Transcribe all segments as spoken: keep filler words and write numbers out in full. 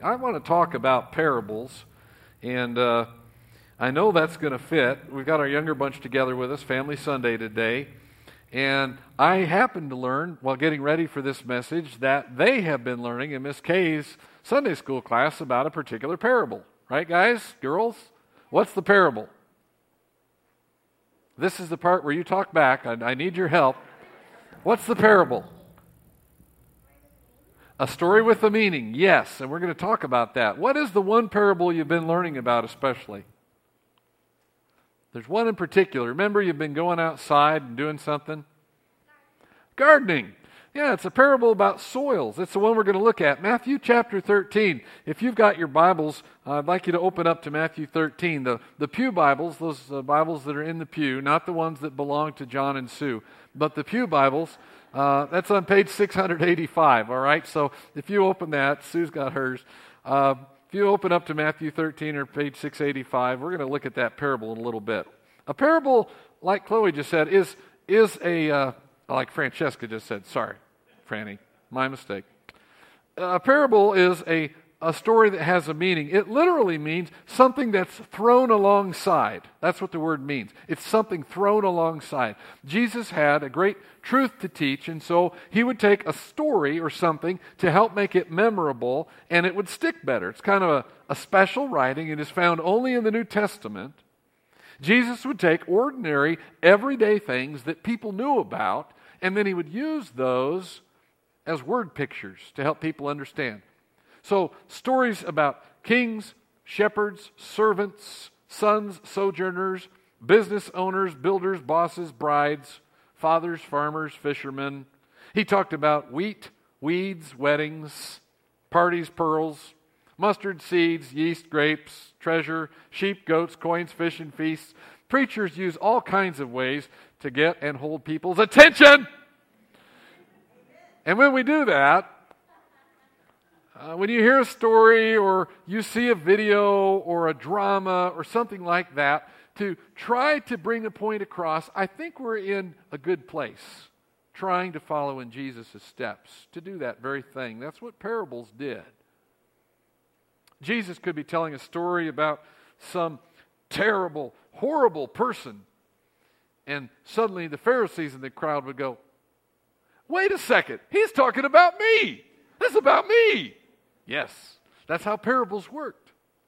I want to talk about parables, and uh, I know that's going to fit. We've got our younger bunch together with us, Family Sunday today, and I happened to learn while getting ready for this message that they have been learning in Miss Kay's Sunday school class about a particular parable. Right, guys, girls? What's the parable? This is the part where you talk back. I, I need your help. What's the parable? A story with a meaning, yes, and we're going to talk about that. What is the one parable you've been learning about especially? There's one in particular. Remember, you've been going outside and doing something? Gardening. Yeah, it's a parable about soils. It's the one we're going to look at. Matthew chapter thirteen. If you've got your Bibles, uh, I'd like you to open up to Matthew thirteen. The, the Pew Bibles, those uh, Bibles that are in the pew, not the ones that belong to John and Sue, but the Pew Bibles, uh, that's on page six eighty-five, all right? So if you open that, Sue's got hers. Uh, if you open up to Matthew thirteen or page six eighty-five, we're going to look at that parable in a little bit. A parable, like Chloe just said, is, is a... Uh, like Francesca just said, sorry, Franny, my mistake. A parable is a, a story that has a meaning. It literally means something that's thrown alongside. That's what the word means. It's something thrown alongside. Jesus had a great truth to teach, and so he would take a story or something to help make it memorable, and it would stick better. It's kind of a, a special writing. It is found only in the New Testament. Jesus would take ordinary, everyday things that people knew about, and then he would use those as word pictures to help people understand. So, stories about kings, shepherds, servants, sons, sojourners, business owners, builders, bosses, brides, fathers, farmers, fishermen. He talked about wheat, weeds, weddings, parties, pearls, mustard seeds, yeast, grapes, treasure, sheep, goats, coins, fish, and feasts. Preachers use all kinds of ways to get and hold people's attention. And when we do that, uh, when you hear a story or you see a video or a drama or something like that, to try to bring a point across, I think we're in a good place, trying to follow in Jesus' steps, to do that very thing. That's what parables did. Jesus could be telling a story about some terrible, horrible person, and suddenly the Pharisees in the crowd would go, wait a second, he's talking about me. That's about me. Yes, that's how parables worked.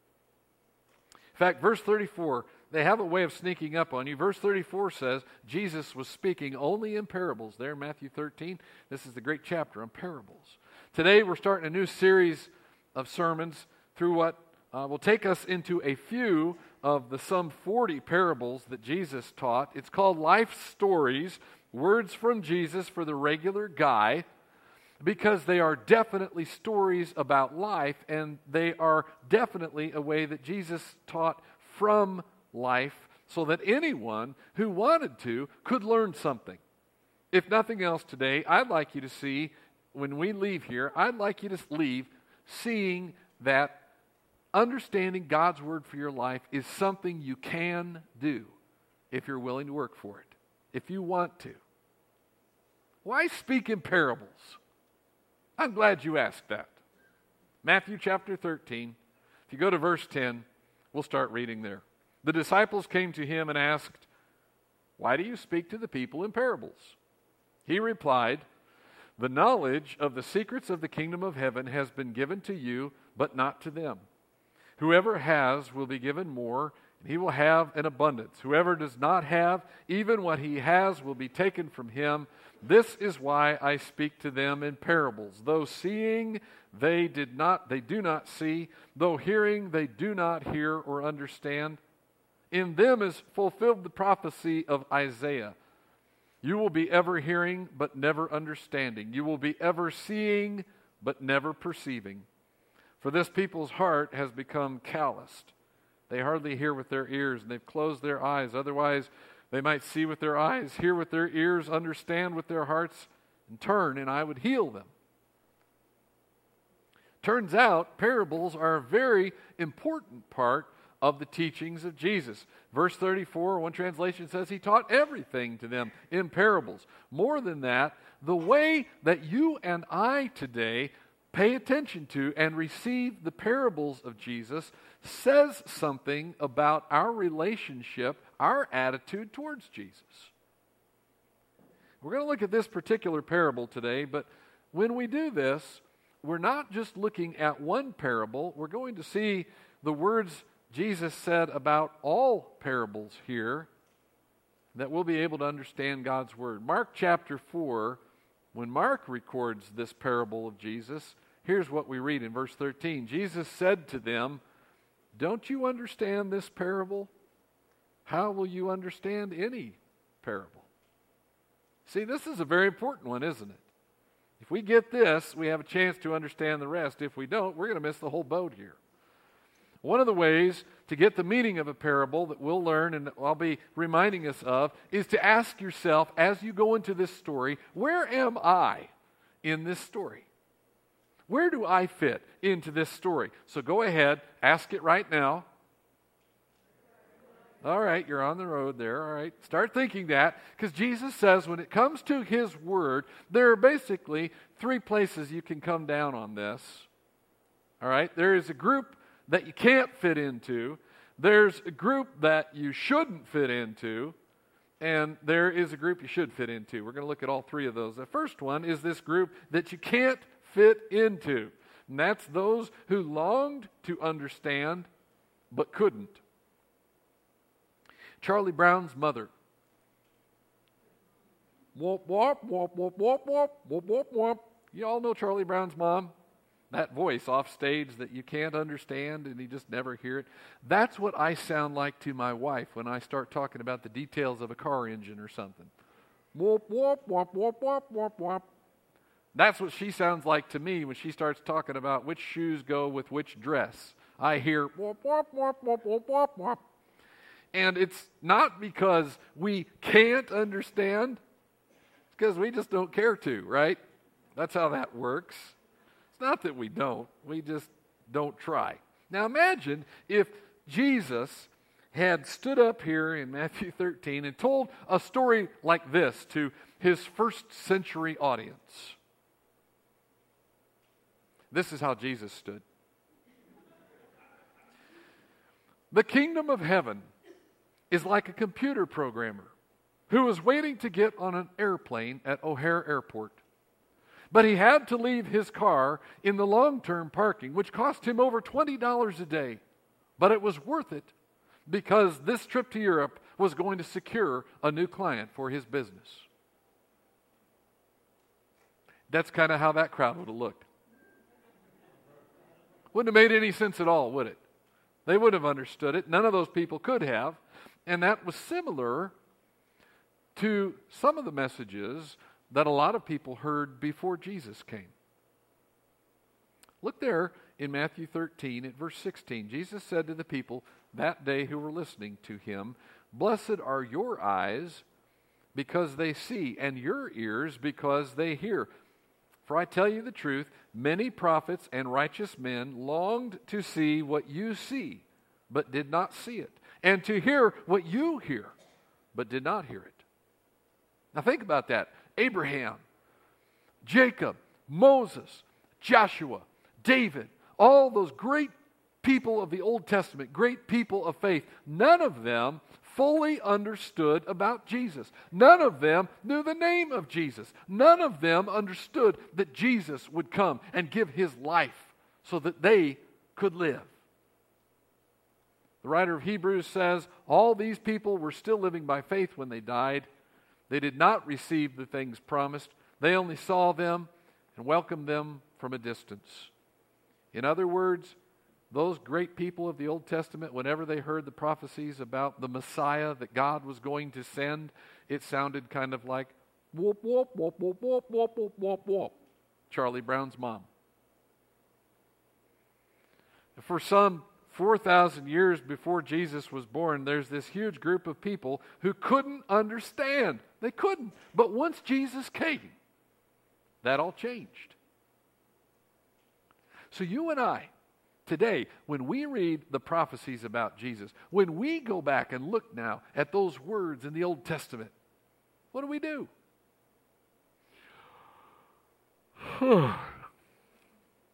In fact, verse thirty-four, they have a way of sneaking up on you. Verse thirty-four says Jesus was speaking only in parables. There in Matthew thirteen, this is the great chapter on parables. Today we're starting a new series of sermons through what uh, will take us into a few of the some forty parables that Jesus taught. It's called Life Stories, Words from Jesus for the Regular Guy, because they are definitely stories about life, and they are definitely a way that Jesus taught from life so that anyone who wanted to could learn something. If nothing else today, I'd like you to see, when we leave here, I'd like you to leave seeing that understanding God's word for your life is something you can do if you're willing to work for it, if you want to. Why speak in parables? I'm glad you asked that. Matthew chapter thirteen, if you go to verse ten, we'll start reading there. The disciples came to him and asked, why do you speak to the people in parables? He replied, the knowledge of the secrets of the kingdom of heaven has been given to you, but not to them. Whoever has will be given more, and he will have an abundance. Whoever does not have, even what he has will be taken from him. This is why I speak to them in parables. Though seeing, they did not, they do not see. Though hearing, they do not hear or understand. In them is fulfilled the prophecy of Isaiah. You will be ever hearing, but never understanding. You will be ever seeing, but never perceiving. For this people's heart has become calloused. They hardly hear with their ears, and they've closed their eyes. Otherwise, they might see with their eyes, hear with their ears, understand with their hearts, and turn, and I would heal them. Turns out, parables are a very important part of the teachings of Jesus. Verse thirty-four, one translation says he taught everything to them in parables. More than that, the way that you and I today pay attention to and receive the parables of Jesus says something about our relationship, our attitude towards Jesus. We're going to look at this particular parable today, but when we do this, we're not just looking at one parable. We're going to see the words Jesus said about all parables here, that we'll be able to understand God's word. Mark chapter four, when Mark records this parable of Jesus, here's what we read in verse thirteen. Jesus said to them, "Don't you understand this parable? How will you understand any parable?" See, this is a very important one, isn't it? If we get this, we have a chance to understand the rest. If we don't, we're going to miss the whole boat here. One of the ways to get the meaning of a parable that we'll learn and I'll be reminding us of is to ask yourself as you go into this story, where am I in this story? Where do I fit into this story? So go ahead, ask it right now. All right, you're on the road there. All right, start thinking that, because Jesus says when it comes to His Word, there are basically three places you can come down on this. All right, there is a group that you can't fit into, there's a group that you shouldn't fit into, and there is a group you should fit into. We're going to look at all three of those. The first one is this group that you can't fit into, and that's those who longed to understand but couldn't. Charlie Brown's mother. Whoop, whoop, whoop, whoop, whoop, whoop, whoop, whoop, whoop. You all know Charlie Brown's mom? That voice off stage that you can't understand and you just never hear it. That's what I sound like to my wife when I start talking about the details of a car engine or something. Whoop, whoop, whoop, whoop, whoop, whoop, whoop. That's what she sounds like to me when she starts talking about which shoes go with which dress. I hear whoop, whoop, whoop, whoop, whoop, whoop, whoop. And it's not because we can't understand. It's because we just don't care to, right? That's how that works. It's not that we don't. We just don't try. Now imagine if Jesus had stood up here in Matthew thirteen and told a story like this to his first century audience. This is how Jesus stood. The kingdom of heaven is like a computer programmer who was waiting to get on an airplane at O'Hare Airport. But he had to leave his car in the long-term parking, which cost him over twenty dollars a day. But it was worth it because this trip to Europe was going to secure a new client for his business. That's kind of how that crowd would have looked. Wouldn't have made any sense at all, would it? They would have understood it. None of those people could have. And that was similar to some of the messages that a lot of people heard before Jesus came. Look there in Matthew thirteen at verse sixteen. Jesus said to the people that day who were listening to him, "Blessed are your eyes because they see, and your ears because they hear. For I tell you the truth, many prophets and righteous men longed to see what you see, but did not see it, and to hear what you hear, but did not hear it." Now think about that. Abraham, Jacob, Moses, Joshua, David, all those great people of the Old Testament, great people of faith, none of them fully understood about Jesus. None of them knew the name of Jesus. None of them understood that Jesus would come and give his life so that they could live. The writer of Hebrews says, all these people were still living by faith when they died. They did not receive the things promised. They only saw them and welcomed them from a distance. In other words, those great people of the Old Testament, whenever they heard the prophecies about the Messiah that God was going to send, it sounded kind of like whoop, whoop, whoop, whoop, whoop, whoop, whoop, whoop, whoop. Charlie Brown's mom. For some four thousand years before Jesus was born, there's this huge group of people who couldn't understand. They couldn't. But once Jesus came, that all changed. So you and I, today, when we read the prophecies about Jesus, when we go back and look now at those words in the Old Testament, what do we do?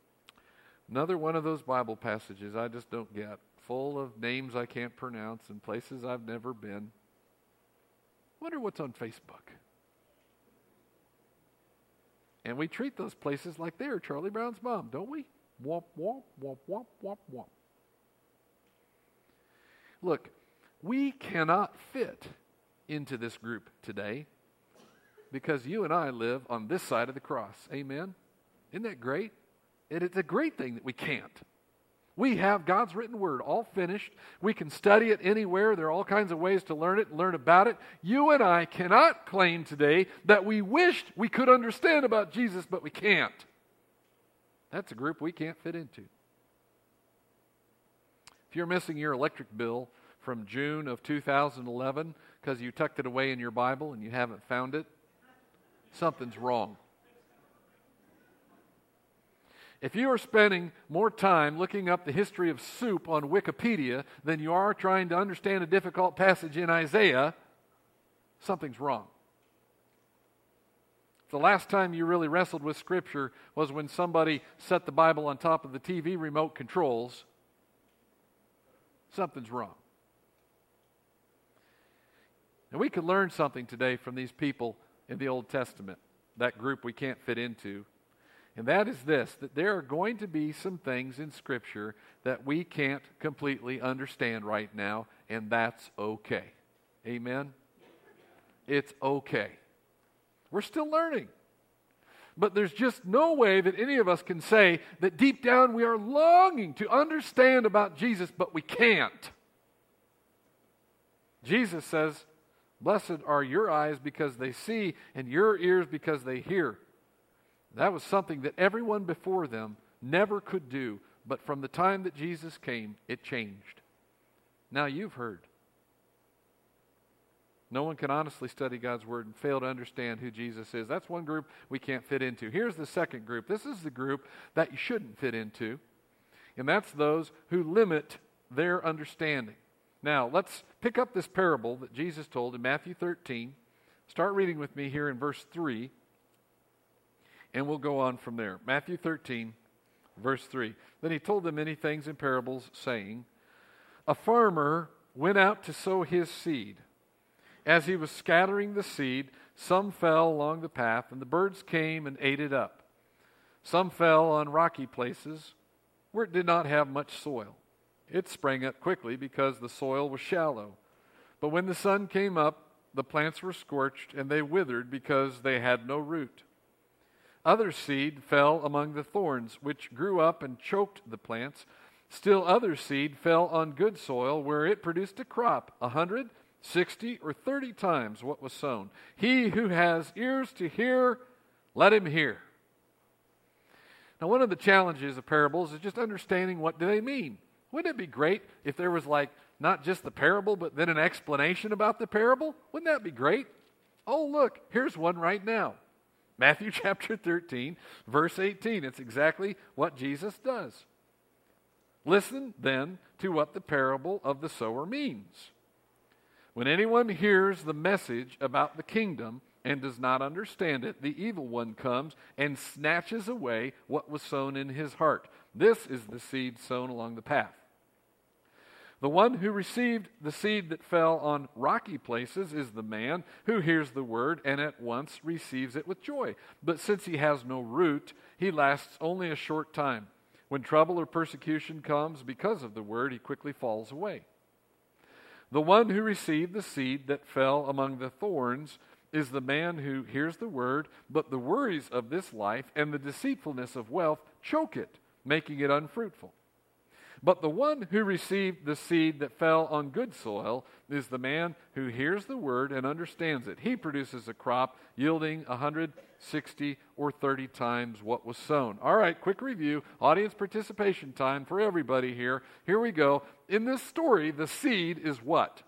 Another one of those Bible passages I just don't get, full of names I can't pronounce and places I've never been. Wonder what's on Facebook. And we treat those places like they're Charlie Brown's mom, don't we? Womp, womp, womp, womp, womp, womp. Look, we cannot fit into this group today because you and I live on this side of the cross. Amen? Isn't that great? It, it's a great thing that we can't. We have God's written word all finished. We can study it anywhere. There are all kinds of ways to learn it and learn about it. You and I cannot claim today that we wished we could understand about Jesus, but we can't. That's a group we can't fit into. If you're missing your electric bill from June of two thousand eleven because you tucked it away in your Bible and you haven't found it, something's wrong. If you are spending more time looking up the history of soup on Wikipedia than you are trying to understand a difficult passage in Isaiah, something's wrong. The last time you really wrestled with Scripture was when somebody set the Bible on top of the T V remote controls, something's wrong. And we could learn something today from these people in the Old Testament, that group we can't fit into. And that is this, that there are going to be some things in Scripture that we can't completely understand right now, and that's okay. Amen? It's okay. We're still learning. But there's just no way that any of us can say that deep down we are longing to understand about Jesus, but we can't. Jesus says, "Blessed are your eyes because they see, and your ears because they hear." That was something that everyone before them never could do, but from the time that Jesus came, it changed. Now you've heard. No one can honestly study God's Word and fail to understand who Jesus is. That's one group we can't fit into. Here's the second group. This is the group that you shouldn't fit into, and that's those who limit their understanding. Now, let's pick up this parable that Jesus told in Matthew thirteen. Start reading with me here in verse three. And we'll go on from there. Matthew thirteen, verse three. Then he told them many things in parables, saying, "A farmer went out to sow his seed. As he was scattering the seed, some fell along the path, and the birds came and ate it up. Some fell on rocky places, where it did not have much soil. It sprang up quickly because the soil was shallow. But when the sun came up, the plants were scorched, and they withered because they had no root. Other seed fell among the thorns, which grew up and choked the plants. Still other seed fell on good soil, where it produced a crop, a hundred, sixty, or thirty times what was sown. He who has ears to hear, let him hear." Now, one of the challenges of parables is just understanding what do they mean. Wouldn't it be great if there was like not just the parable, but then an explanation about the parable? Wouldn't that be great? Oh, look, here's one right now. Matthew chapter thirteen, verse eighteen. It's exactly what Jesus does. "Listen then to what the parable of the sower means. When anyone hears the message about the kingdom and does not understand it, the evil one comes and snatches away what was sown in his heart. This is the seed sown along the path. The one who received the seed that fell on rocky places is the man who hears the word and at once receives it with joy. But since he has no root, he lasts only a short time. When trouble or persecution comes because of the word, he quickly falls away. The one who received the seed that fell among the thorns is the man who hears the word, but the worries of this life and the deceitfulness of wealth choke it, making it unfruitful. But the one who received the seed that fell on good soil is the man who hears the word and understands it. He produces a crop yielding one hundred, sixty, or thirty times what was sown." All right, quick review. Audience participation time for everybody here. Here we go. In this story, the seed is what?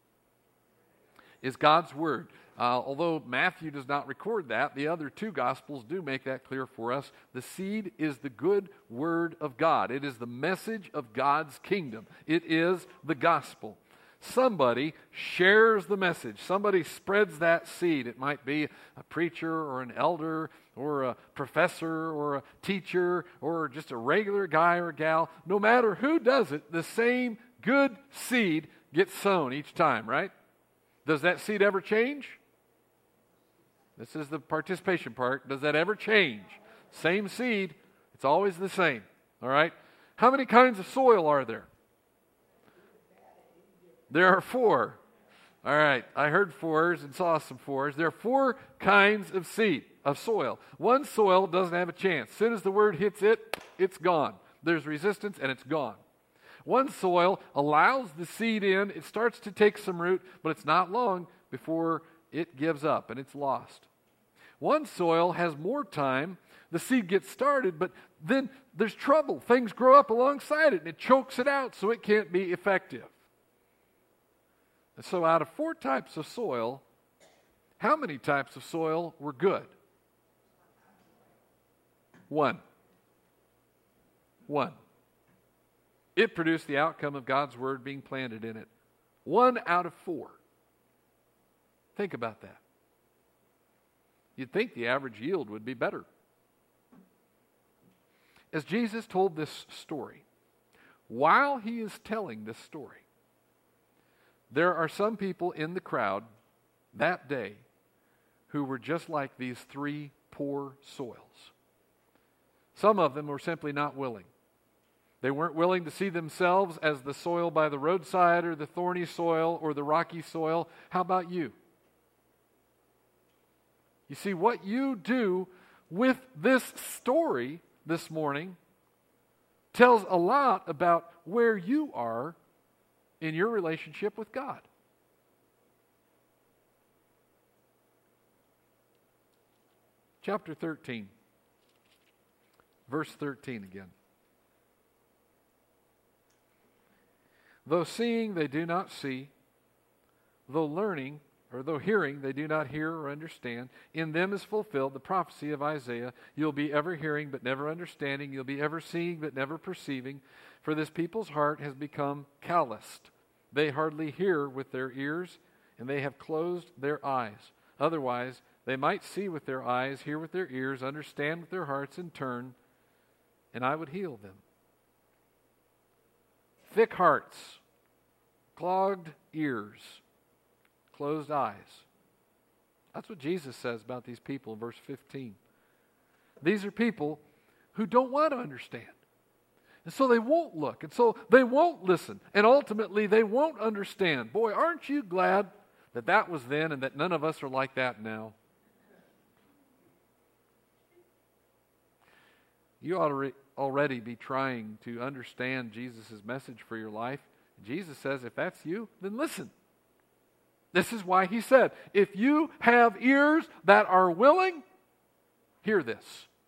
Is God's word. Uh, although Matthew does not record that, the other two Gospels do make that clear for us. The seed is the good word of God. It is the message of God's kingdom. It is the gospel. Somebody shares the message. Somebody spreads that seed. It might be a preacher or an elder or a professor or a teacher or just a regular guy or gal, no matter who does it, the same good seed gets sown each time, right? Does that seed ever change? This is the participation part. Does that ever change? Same seed. It's always the same. All right? How many kinds of soil are there? There are four. All right. I heard fours and saw some fours. There are four kinds of seed, of soil. One soil doesn't have a chance. As soon as the word hits it, it's gone. There's resistance and it's gone. One soil allows the seed in. It starts to take some root, but it's not long before it gives up and it's lost. One soil has more time. The seed gets started, but then there's trouble. Things grow up alongside it and it chokes it out so it can't be effective. And so out of four types of soil, how many types of soil were good? One. One. It produced the outcome of God's word being planted in it. One out of four. Think about that. You'd think the average yield would be better. As Jesus told this story, while he is telling this story, there are some people in the crowd that day who were just like these three poor soils. Some of them were simply not willing. They weren't willing to see themselves as the soil by the roadside or the thorny soil or the rocky soil. How about you? You see, what you do with this story this morning tells a lot about where you are in your relationship with God. Chapter thirteen, verse thirteen again. Though seeing they do not see, though learning, or though hearing they do not hear or understand, in them is fulfilled the prophecy of Isaiah. You'll be ever hearing but never understanding. You'll be ever seeing but never perceiving. For this people's heart has become calloused. They hardly hear with their ears, and they have closed their eyes. Otherwise, they might see with their eyes, hear with their ears, understand with their hearts, and turn, and I would heal them. Thick hearts, clogged ears, closed eyes. That's what Jesus says about these people in verse fifteen. These are people who don't want to understand. And so they won't look. And so they won't listen. And ultimately they won't understand. Boy, aren't you glad that that was then and that none of us are like that now? You ought to re- already be trying to understand Jesus' message for your life. Jesus says, if that's you, then listen. This is why he said, if you have ears that are willing, hear this.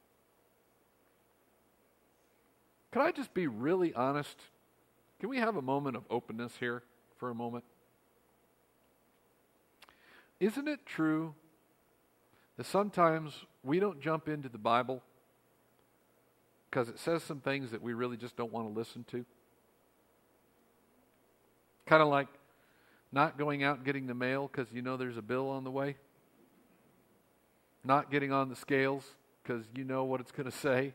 Can I just be really honest? Can we have a moment of openness here for a moment? Isn't it true that sometimes we don't jump into the Bible because it says some things that we really just don't want to listen to? Kind of like not going out and getting the mail because you know there's a bill on the way. Not getting on the scales because you know what it's going to say.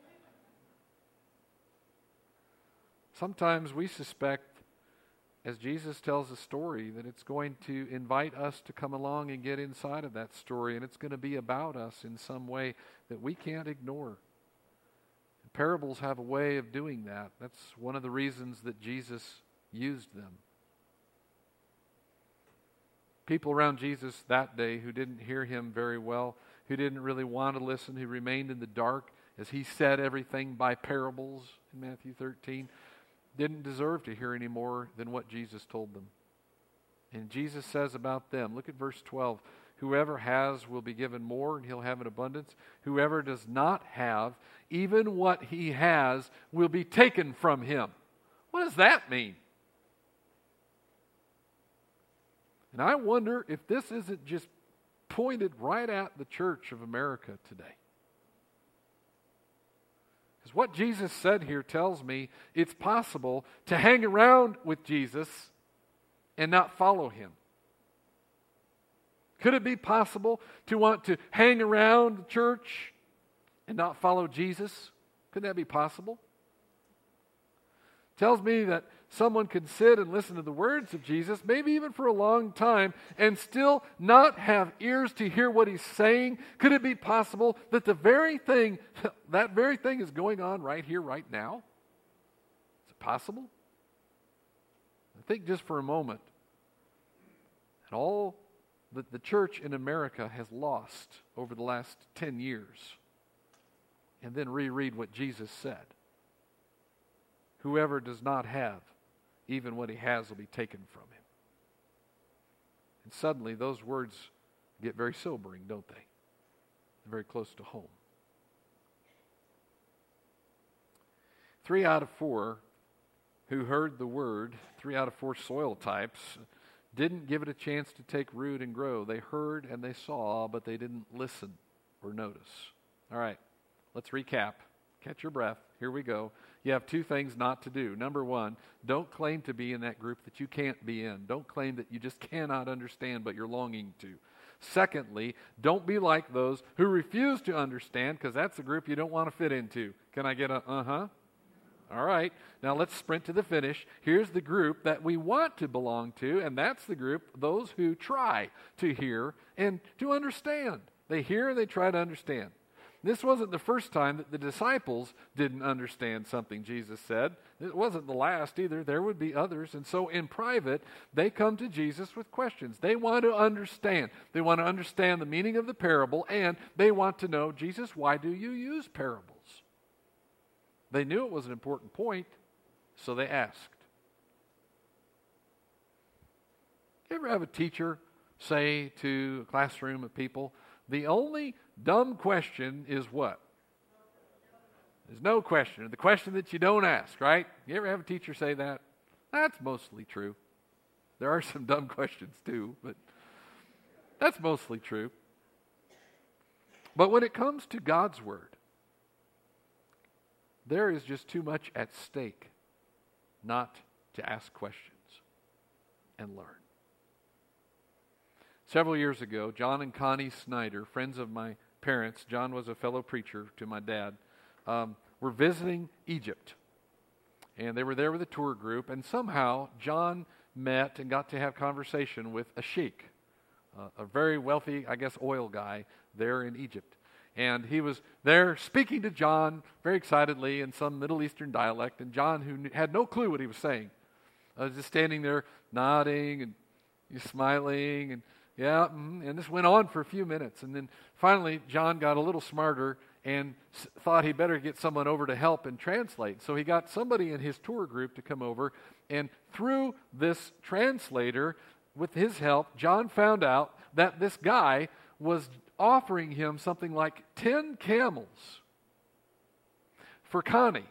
Sometimes we suspect, as Jesus tells a story, that it's going to invite us to come along and get inside of that story, and it's going to be about us in some way that we can't ignore. And parables have a way of doing that. That's one of the reasons that Jesus used them. People around Jesus that day who didn't hear him very well, who didn't really want to listen, who remained in the dark as he said everything by parables in Matthew thirteen, didn't deserve to hear any more than what Jesus told them. And Jesus says about them, look at verse twelve, whoever has will be given more and he'll have an abundance. Whoever does not have, even what he has will be taken from him. What does that mean? And I wonder if this isn't just pointed right at the church of America today. Because what Jesus said here tells me it's possible to hang around with Jesus and not follow him. Could it be possible to want to hang around the church and not follow Jesus? Could that be possible? Tells me that someone could sit and listen to the words of Jesus, maybe even for a long time, and still not have ears to hear what he's saying. Could it be possible that the very thing, that very thing is going on right here, right now? Is it possible? I think just for a moment, and all that the church in America has lost over the last ten years, and then reread what Jesus said. Whoever does not have, even what he has will be taken from him. And suddenly those words get very sobering, don't they? They're very close to home. Three out of four who heard the word, three out of four soil types, didn't give it a chance to take root and grow. They heard and they saw, but they didn't listen or notice. All right, let's recap. Catch your breath. Here we go. You have two things not to do. Number one, don't claim to be in that group that you can't be in. Don't claim that you just cannot understand, but you're longing to. Secondly, don't be like those who refuse to understand, because that's the group you don't want to fit into. Can I get a uh-huh? All right. Now let's sprint to the finish. Here's the group that we want to belong to, and that's the group, those who try to hear and to understand. They hear and they try to understand. This wasn't the first time that the disciples didn't understand something Jesus said. It wasn't the last either. There would be others. And so in private, they come to Jesus with questions. They want to understand. They want to understand the meaning of the parable, and they want to know, Jesus, why do you use parables? They knew it was an important point, so they asked. You ever have a teacher say to a classroom of people, the only dumb question is what? There's no question. The question that you don't ask, right? You ever have a teacher say that? That's mostly true. There are some dumb questions too, but that's mostly true. But when it comes to God's Word, there is just too much at stake not to ask questions and learn. Several years ago, John and Connie Snyder, friends of my parents, John was a fellow preacher to my dad, um, were visiting Egypt. And they were there with a tour group, and somehow John met and got to have conversation with a sheikh, uh, a very wealthy, I guess, oil guy there in Egypt. And he was there speaking to John very excitedly in some Middle Eastern dialect, and John, who knew, had no clue what he was saying, uh, was just standing there nodding and smiling and yeah, and this went on for a few minutes. And then finally, John got a little smarter and s- thought he better get someone over to help and translate. So he got somebody in his tour group to come over. And through this translator, with his help, John found out that this guy was offering him something like ten camels for Connie.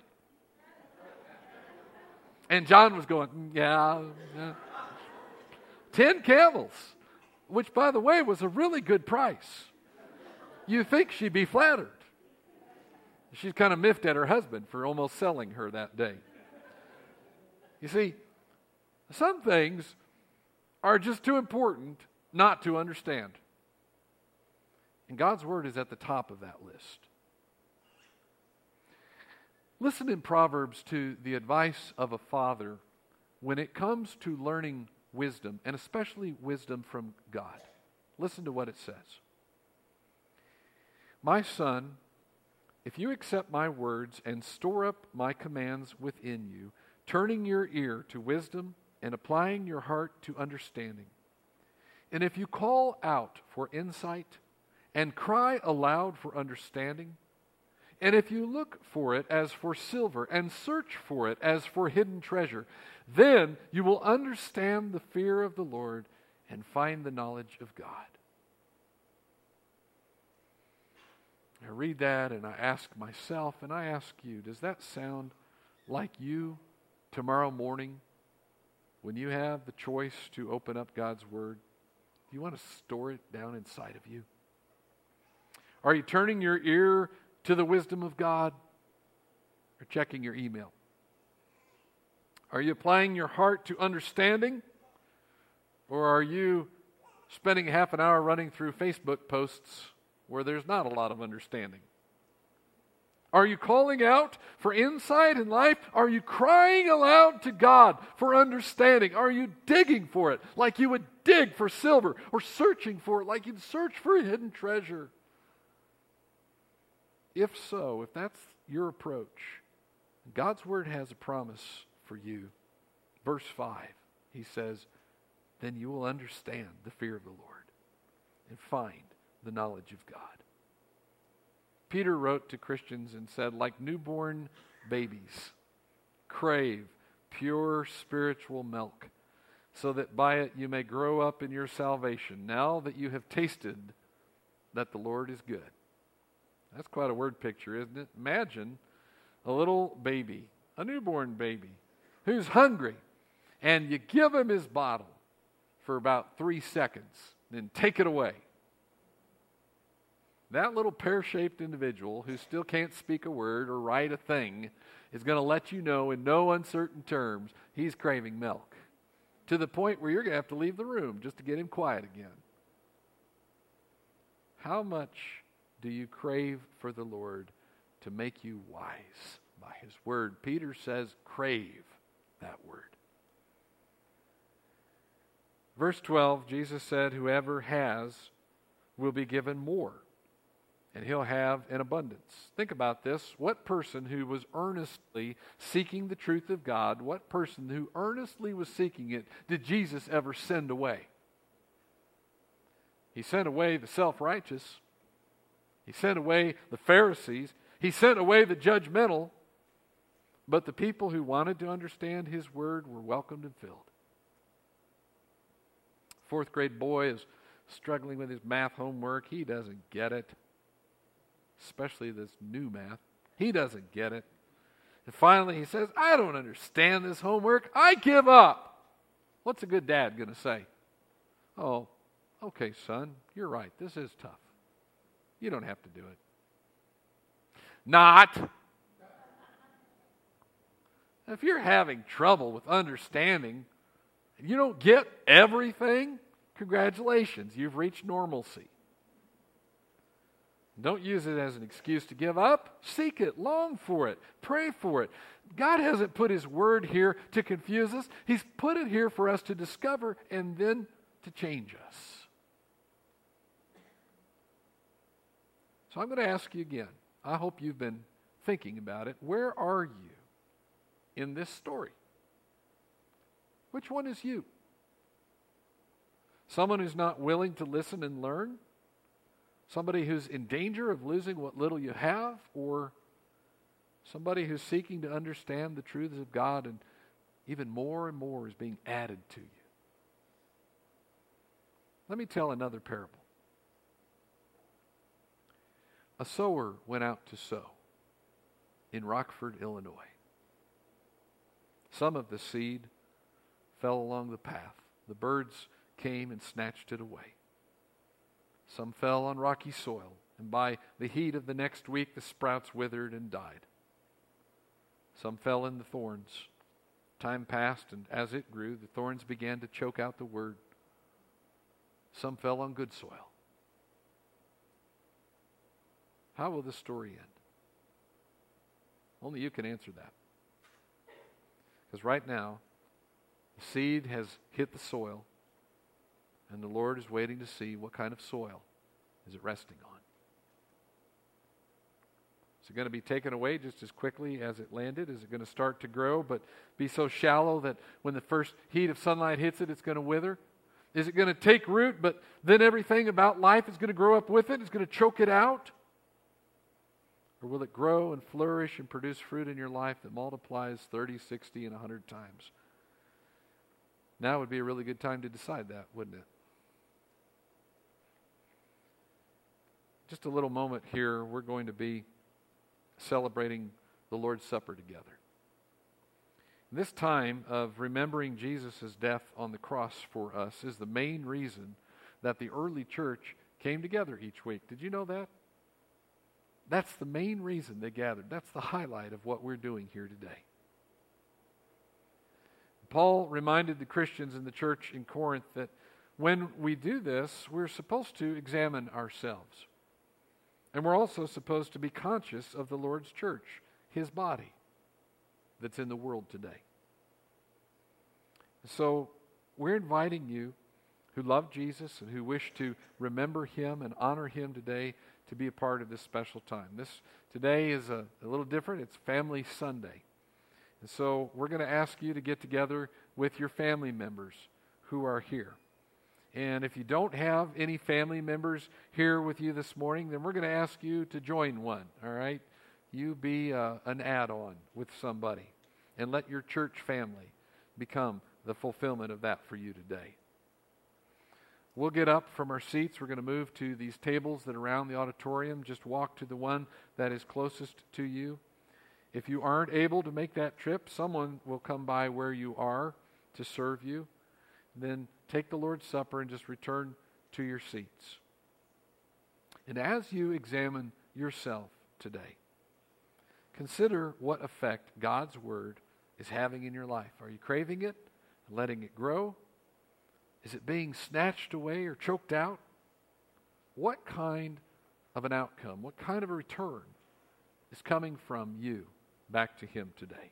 And John was going, "Mm, yeah, yeah. ten camels. Which, by the way, was a really good price. You think she'd be flattered. She's kind of miffed at her husband for almost selling her that day. You see, some things are just too important not to understand. And God's Word is at the top of that list. Listen in Proverbs to the advice of a father when it comes to learning wisdom, and especially wisdom from God. Listen to what it says. My son, if you accept my words and store up my commands within you, turning your ear to wisdom and applying your heart to understanding, and if you call out for insight and cry aloud for understanding, and if you look for it as for silver and search for it as for hidden treasure, then you will understand the fear of the Lord and find the knowledge of God. I read that and I ask myself and I ask you, does that sound like you tomorrow morning when you have the choice to open up God's Word? Do you want to store it down inside of you? Are you turning your ear to the wisdom of God or checking your email? Are you applying your heart to understanding, or are you spending half an hour running through Facebook posts where there's not a lot of understanding? Are you calling out for insight in life? Are you crying aloud to God for understanding? Are you digging for it like you would dig for silver, or searching for it like you'd search for a hidden treasure? If so, if that's your approach, God's Word has a promise for you. Verse five, he says, then you will understand the fear of the Lord and find the knowledge of God. Peter wrote to Christians and said, like newborn babies, crave pure spiritual milk, so that by it you may grow up in your salvation, now that you have tasted that the Lord is good. That's quite a word picture, isn't it? Imagine a little baby, a newborn baby, who's hungry, and you give him his bottle for about three seconds, then take it away. That little pear-shaped individual who still can't speak a word or write a thing is going to let you know in no uncertain terms he's craving milk, to the point where you're going to have to leave the room just to get him quiet again. How much do you crave for the Lord to make you wise by His Word? Peter says, crave that Word. Verse twelve, Jesus said, whoever has will be given more, and he'll have an abundance. Think about this. What person who was earnestly seeking the truth of God, what person who earnestly was seeking it, did Jesus ever send away? He sent away the self-righteous. He sent away the Pharisees. He sent away the judgmental. But the people who wanted to understand His Word were welcomed and filled. Fourth grade boy is struggling with his math homework. He doesn't get it. Especially this new math. He doesn't get it. And finally he says, I don't understand this homework. I give up. What's a good dad going to say? Oh, okay, son, you're right. This is tough. You don't have to do it. Not. If you're having trouble with understanding, and you don't get everything, congratulations, you've reached normalcy. Don't use it as an excuse to give up. Seek it, long for it, pray for it. God hasn't put His Word here to confuse us. He's put it here for us to discover and then to change us. So I'm going to ask you again. I hope you've been thinking about it. Where are you in this story? Which one is you? Someone who's not willing to listen and learn? Somebody who's in danger of losing what little you have? Or somebody who's seeking to understand the truths of God and even more and more is being added to you? Let me tell another parable. A sower went out to sow in Rockford, Illinois. Some of the seed fell along the path. The birds came and snatched it away. Some fell on rocky soil, and by the heat of the next week the sprouts withered and died. Some fell in the thorns. Time passed, and as it grew, the thorns began to choke out the word. Some fell on good soil. How will this story end? Only you can answer that. Because right now, the seed has hit the soil, and the Lord is waiting to see what kind of soil is it resting on. Is it going to be taken away just as quickly as it landed? Is it going to start to grow but be so shallow that when the first heat of sunlight hits it, it's going to wither? Is it going to take root, but then everything about life is going to grow up with it? It's going to choke it out? Or will it grow and flourish and produce fruit in your life that multiplies thirty, sixty, and one hundred times? Now would be a really good time to decide that, wouldn't it? Just a little moment here, we're going to be celebrating the Lord's Supper together. This time of remembering Jesus' death on the cross for us is the main reason that the early church came together each week. Did you know that? That's the main reason they gathered. That's the highlight of what we're doing here today. Paul reminded the Christians in the church in Corinth that when we do this, we're supposed to examine ourselves. And we're also supposed to be conscious of the Lord's church, His body, that's in the world today. So we're inviting you who love Jesus and who wish to remember Him and honor Him today to be a part of this special time. This today is a, a little different. It's Family Sunday. And so we're going to ask you to get together with your family members who are here. And if you don't have any family members here with you this morning, then we're going to ask you to join one, all right? You be uh, an add-on with somebody and let your church family become the fulfillment of that for you today. We'll get up from our seats. We're going to move to these tables that are around the auditorium. Just walk to the one that is closest to you. If you aren't able to make that trip, someone will come by where you are to serve you. Then take the Lord's Supper and just return to your seats. And as you examine yourself today, consider what effect God's Word is having in your life. Are you craving it and letting it grow? Is it being snatched away or choked out? What kind of an outcome, what kind of a return is coming from you back to Him today?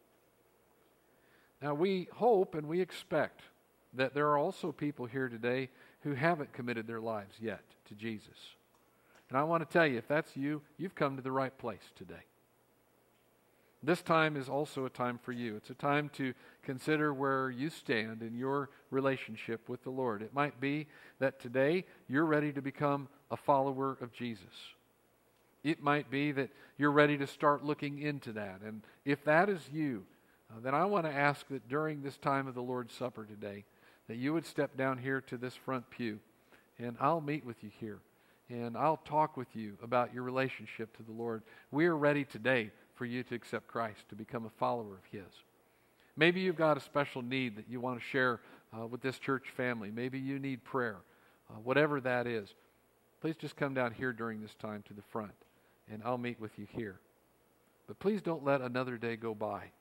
Now we hope and we expect that there are also people here today who haven't committed their lives yet to Jesus. And I want to tell you, if that's you, you've come to the right place today. This time is also a time for you. It's a time to consider where you stand in your relationship with the Lord. It might be that today you're ready to become a follower of Jesus. It might be that you're ready to start looking into that. And if that is you, uh, then I want to ask that during this time of the Lord's Supper today, that you would step down here to this front pew, and I'll meet with you here, and I'll talk with you about your relationship to the Lord. We are ready today for you to accept Christ, to become a follower of His. Maybe you've got a special need that you want to share uh, with this church family. Maybe you need prayer. Uh, whatever that is, please just come down here during this time to the front, and I'll meet with you here. But please don't let another day go by